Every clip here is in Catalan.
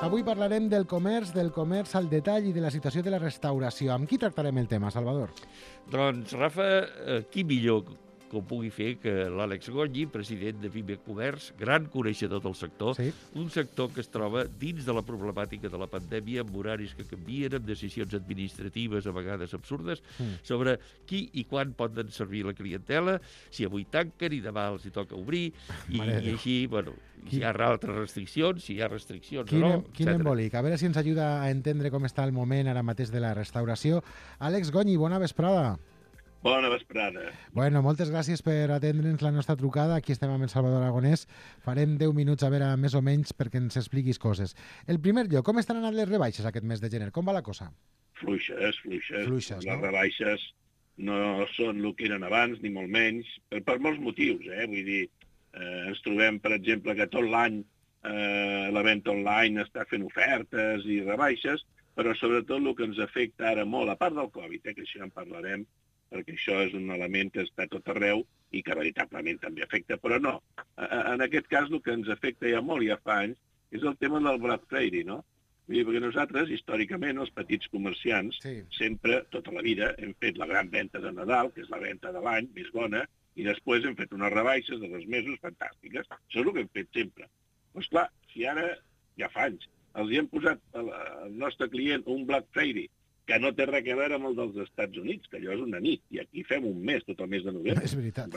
Avui parlarem del comerç al detall i de la situació de la restauració. Amb qui tractarem el tema, Salvador? Doncs, Rafa, qui millor que ho pugui fer que l'Àlex Gonyi, president de Pime Comerç, gran coneixedor del sector, Sí. un sector que es troba dins de la problemàtica de la pandèmia, amb horaris que canvien, amb decisions administratives a vegades absurdes, sobre qui i quan poden servir la clientela, si avui tanquen i demà els hi toca obrir, i així, bueno, si hi ha altres restriccions, si hi ha restriccions o no, Quin embolic. A veure si ens ajuda a entendre com està el moment ara mateix de la restauració. Àlex Gonyi, bona vesprada. Bona vesprada. Bueno, moltes gràcies per atendre'ns la nostra trucada. Aquí estem amb el Salvador Aragonès. Farem 10 minuts, a veure, més o menys, perquè ens expliquis coses. El primer lloc, com estan anant les rebaixes aquest mes de gener? Com va la cosa? Fluixes. Fluixes, Les no? rebaixes no són el que eren abans, ni molt menys, per molts motius, Vull dir, ens trobem, per exemple, que tot l'any la venda online està fent ofertes i rebaixes, però sobretot el que ens afecta ara molt, a part del Covid, que això ja en parlarem, perquè això és un element que està tot arreu i que veritablement també afecta, però no. En aquest cas el que ens afecta ja molt, ja fa anys, és el tema del Black Friday, no? Vull dir, perquè nosaltres, històricament, els petits comerciants, sempre, tota la vida, hem fet la gran venda de Nadal, que és la venda de l'any més bona, i després hem fet unes rebaixes de 2 mesos fantàstiques. Això és el que hem fet sempre. Però, esclar, si ara, ja fa anys, els hi hem posat al nostre client un Black Friday que no té res a veure amb el dels Estats Units, que allò és una nit, i aquí fem un mes, tot el mes de novembre. És veritat.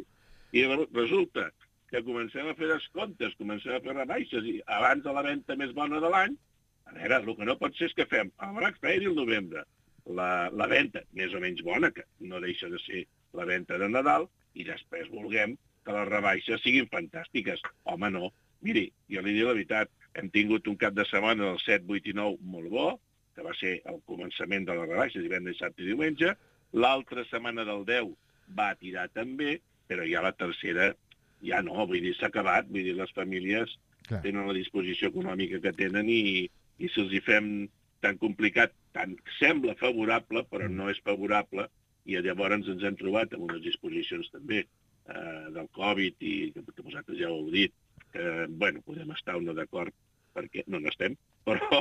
I resulta que comencem a fer descomptes, comencem a fer rebaixes, i abans de la venda més bona de l'any, a veure, el que no pot ser és que fem el Black Friday al novembre, la venda més o menys bona, que no deixa de ser la venda de Nadal, i després vulguem que les rebaixes siguin fantàstiques. Home, no. Miri, jo li dic la veritat, hem tingut un cap de setmana del 7, 8 i 9 molt bo, que va ser el començament de les rebaixes, divendres, dissabte i diumenge. L'altra setmana del 10 va tirar també, però ja la tercera ja no, vull dir, s'ha acabat. Vull dir, les famílies tenen la disposició econòmica que tenen i si els hi fem tan complicat, tant sembla favorable, però no és favorable, i llavors ens hem trobat amb unes disposicions també del Covid, i que vosaltres ja ho heu dit, que, bueno, podem estar o no d'acord, perquè no n'estem, però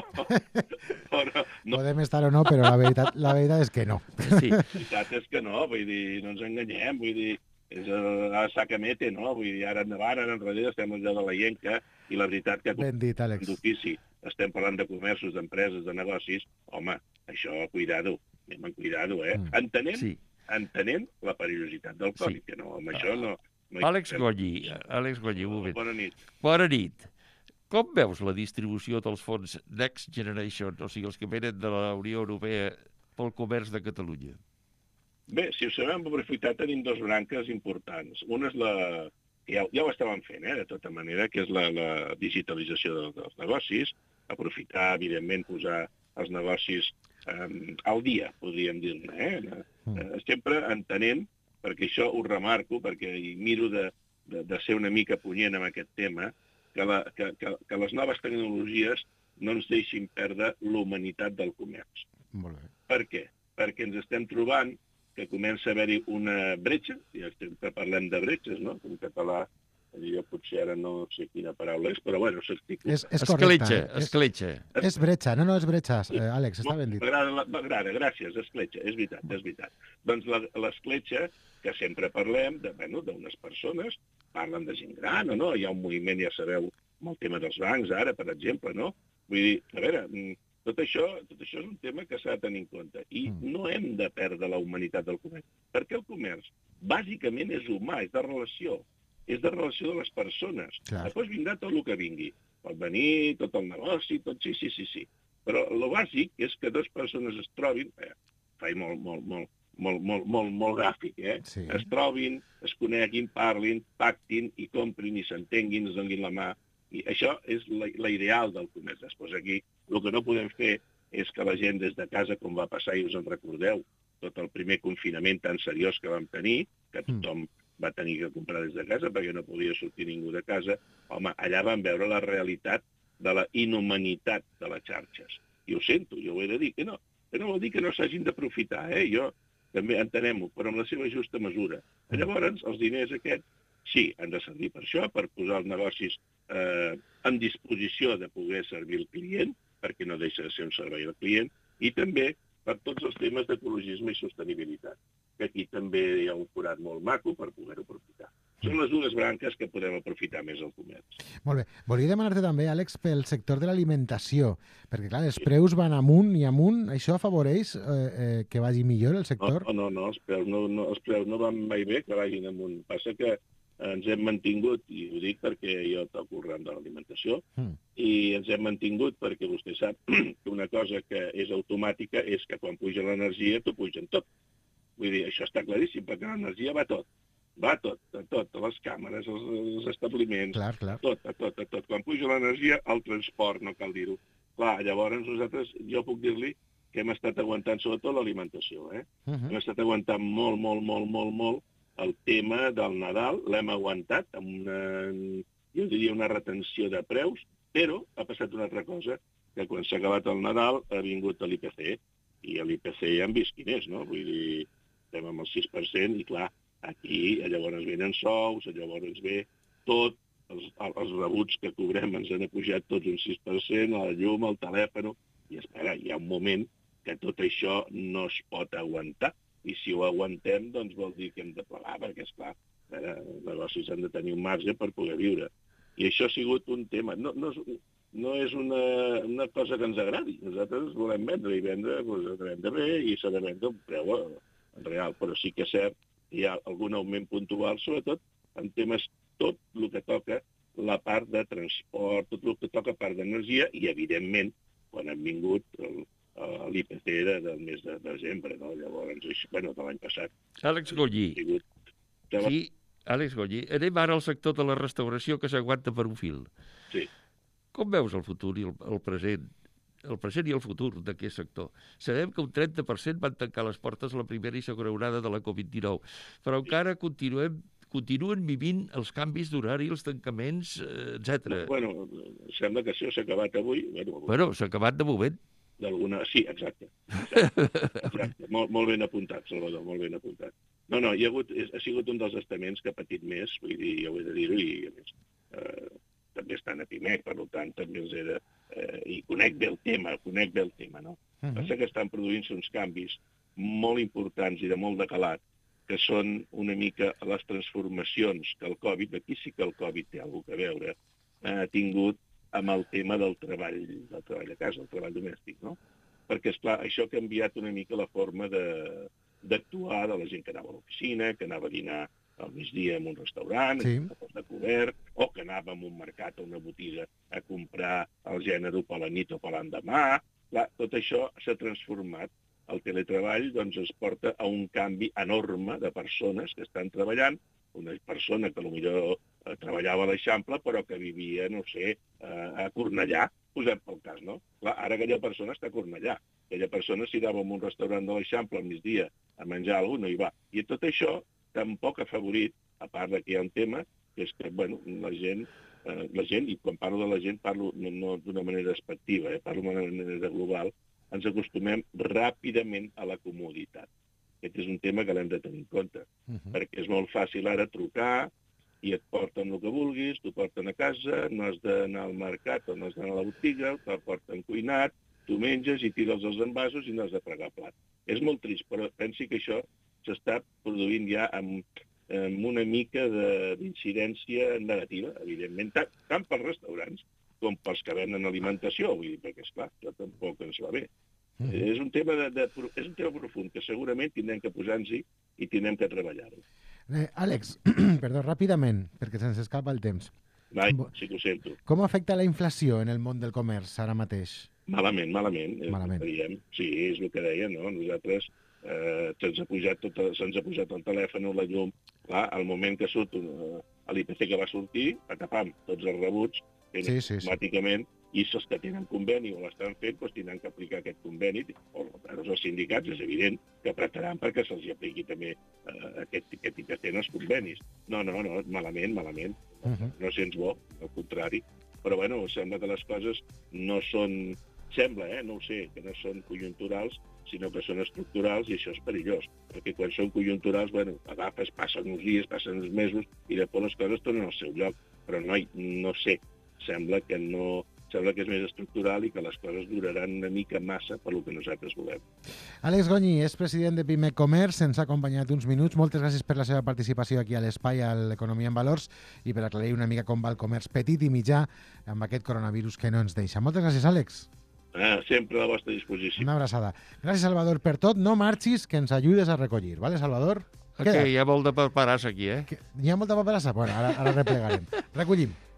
no. Podem estar o no, però la veritat és que no. Sí. La veritat és que no, vull dir, no ens enganyem, vull dir, és a sacamete, no? Vull dir, ara endavant, ara enrere, estem allà de la llenca, i la veritat que d'ofici estem parlant de comerços, d'empreses, de negocis, home, això, cuidado, anem amb cuidado, entenent la perillositat del Covid, que no, amb això no... Àlex Gonyi, un moment. Bona nit. Bona nit. Com veus la distribució dels fons Next Generation, o sigui, els que venen de la Unió Europea pel comerç de Catalunya? Bé, si ho sabem aprofitar, tenim 2 branques importants. Una és la... Ja ho estàvem fent, de tota manera, que és la digitalització dels negocis, aprofitar, evidentment, posar els negocis al dia, podríem dir-ne, sempre entenent, perquè això ho remarco, perquè miro de ser una mica punyent amb aquest tema, que les noves tecnologies no ens deixin perdre l'humanitat del comerç. Molt bé. Per què? Perquè ens estem trobant que comença a haver-hi una bretxa, ja sempre parlem de bretxes, no? En català, jo potser ara no sé quina paraula és, però bueno, s'articula. És correcte. Escletxa. És bretxa, no és bretxa, Àlex, està ben dit. M'agrada, gràcies, escletxa, és veritat. Doncs l'escletxa, que sempre parlem d'unes persones, parlen de gent gran o no, hi ha un moviment, ja sabeu, amb el tema dels bancs ara, per exemple, no? Vull dir, a veure, tot això és un tema que s'ha de tenir en compte i no hem de perdre la humanitat del comerç, perquè el comerç bàsicament és humà, és de relació de les persones. Després vindrà tot el que vingui. Pot venir tot el negoci, tot sí. Però el bàsic és que 2 persones es trobin, faig molt gràfic, Sí. Es trobin, es coneguin, parlin, pactin i comprin i s'entenguin, es donin la mà. I això és l'ideal del comerç. Després aquí el que no podem fer és que la gent des de casa, com va passar, i us en recordeu, tot el primer confinament tan seriós que vam tenir, que tothom va tenir que comprar des de casa perquè no podia sortir ningú de casa, home, allà vam veure la realitat de la inhumanitat de les xarxes. I ho sento, jo ho he de dir, que no vol dir que no s'hagin d'aprofitar, jo també entenem-ho, però amb la seva justa mesura. Llavors, els diners aquests Sí, han de servir per això, per posar els negocis en disposició de poder servir el client, perquè no deixa de ser un servei al client, i també per tots els temes d'ecologisme i sostenibilitat, que aquí també hi ha un forat molt maco per poder-ho aprofitar. Són les dues branques que podem aprofitar més al comerç. Molt bé. Volia demanar-te també, Àlex, pel sector de l'alimentació, perquè, clar, els preus van amunt i amunt. Això afavoreix que vagi millor el sector? No, els preus no van mai bé que vagin amunt. Passa que ens hem mantingut, i ho dic perquè jo toco el ram de l'alimentació, i ens hem mantingut perquè vostè sap que una cosa que és automàtica és que quan puja l'energia t'ho pugen tot. Vull dir, això està claríssim, perquè l'energia va tot. Va tot, les càmeres, els establiments, clar. tot. Quan puja l'energia, el transport, no cal dir-ho. Clar, llavors nosaltres, jo puc dir-li que hem estat aguantant sobretot l'alimentació, Hem estat aguantant molt el tema del Nadal, l'hem aguantat amb jo diria una retenció de preus, però ha passat una altra cosa, que quan s'ha acabat el Nadal ha vingut l'IPC, i l'IPC ja hem vist quin és, no? Vull dir, estem amb el 6%, i clar, aquí llavors venen sous, llavors ve tot, els rebuts que cobrem ens han pujat tots un 6%, la llum, el telèfon, i espera, hi ha un moment que tot això no es pot aguantar, i si ho aguantem, doncs vol dir que hem de plegar, perquè, esclar, els negocis han de tenir un marge per poder viure. I això ha sigut un tema. No és una cosa que ens agradi. Nosaltres volem vendre, i vendre, doncs, hem de bé, i s'ha de vendre un preu real. Però sí que és cert, hi ha algun augment puntual, sobretot en temes tot el que toca la part de transport, tot el que toca part d'energia, i, evidentment, quan han vingut l'IPC del mes de desembre, no? Llavors, de l'any passat. Àlex Gollí. Sí, Àlex Gollí. Anem ara al sector de la restauració, que s'aguanta per un fil. Sí. Com veus el futur i el present? El present i el futur d'aquest sector. Sabem que un 30% van tancar les portes la primera i segona onada de la Covid-19, però encara continuen vivint els canvis d'horari, els tancaments, etc. Bueno, sembla que això s'ha acabat avui. Bueno, s'ha acabat de moment. Sí, exacte. Molt ben apuntat, Salvador, molt ben apuntat. No, ha sigut un dels estaments que ha patit més, vull dir, jo ho he de dir-ho, i a més, també estan a Pimec, per tant, també els he de... I conec bé el tema, no? Passa que estan produint-se uns canvis molt importants i de molt de calat, que són una mica les transformacions que el Covid, aquí sí que el Covid té alguna cosa a veure, ha tingut amb el tema del treball a casa, el treball domèstic, no? Perquè, esclar, això ha canviat una mica la forma d'actuar de la gent que anava a l'oficina, que anava a dinar al migdia en un restaurant, a porta cobert, o que anava a un mercat o una botiga a comprar el gènere per la nit o per l'endemà. Clar, tot això s'ha transformat. El teletreball doncs, es porta a un canvi enorme de persones que estan treballant, una persona que potser treballava a l'Eixample, però que vivia, no sé, a Cornellà, posem pel cas, no? Clar, ara aquella persona està a Cornellà. Aquella persona s'hi anava a un restaurant de l'Eixample al migdia a menjar alguna cosa, no hi va. I tot això tampoc ha afavorit, a part que hi ha un tema, que és que, la gent, i quan parlo de la gent parlo no d'una manera despectiva, parlo d'una manera global, ens acostumem ràpidament a la comoditat. Aquest és un tema que l'hem de tenir en compte, perquè és molt fàcil ara trucar i et porten el que vulguis, t'ho porten a casa, no has d'anar al mercat o no has d'anar a la botiga, t'ho porten cuinat, tu menges i tires els envasos i no has de fregar plat. És molt trist, però pensi que això s'està produint ja amb una mica d'incidència negativa, evidentment, tant pels restaurants com pels que venen alimentació, vull dir, perquè, esclar, això tampoc ens va bé. És un tema profund que segurament tindrem que posar-nos-hi i tindrem que treballar-ho. Àlex, perdó, ràpidament, perquè se'ns escapa el temps. Sí que ho sento. Com afecta la inflació en el món del comerç ara mateix? Malament. Sí, és el que deia, no? Nosaltres se'ns ha pujat el telèfon o la llum. Clar, al moment que surt l'IPC que va sortir, patapam, tots els rebuts, automàticament, i els que tenen conveni o l'estan fent, doncs tindran que aplicar aquest conveni, o els sindicats, és evident que apretaran perquè se'ls apliqui també aquest IPC en els convenis. No, malament. No sents bo, al contrari. Però, sembla que les coses no són sembla, no ho sé, que no són conjunturals, sinó que són estructurals, i això és perillós, perquè quan són conjunturals, agafes, passen uns dies, passen uns mesos, i després les coses tornen al seu lloc. Però no sé, sembla que és més estructural i que les coses duraran una mica massa per lo que nosaltres volem. Àlex Goñi és president de Pime Comerç, ens ha acompanyat uns minuts. Moltes gràcies per la seva participació aquí a l'Espai, a l'Economia en Valors, i per aclarir una mica com va el comerç petit i mitjà amb aquest coronavirus que no ens deixa. Moltes gràcies, Àlex. Sempre a la vostra disposició. Una abraçada. Gràcies, Salvador, per tot. No marxis, que ens ajudes a recollir. Vale, Salvador? Hi ha molt de paperassa aquí, Hi ha molta paperassa? Bueno, ara replegarem. Recollim.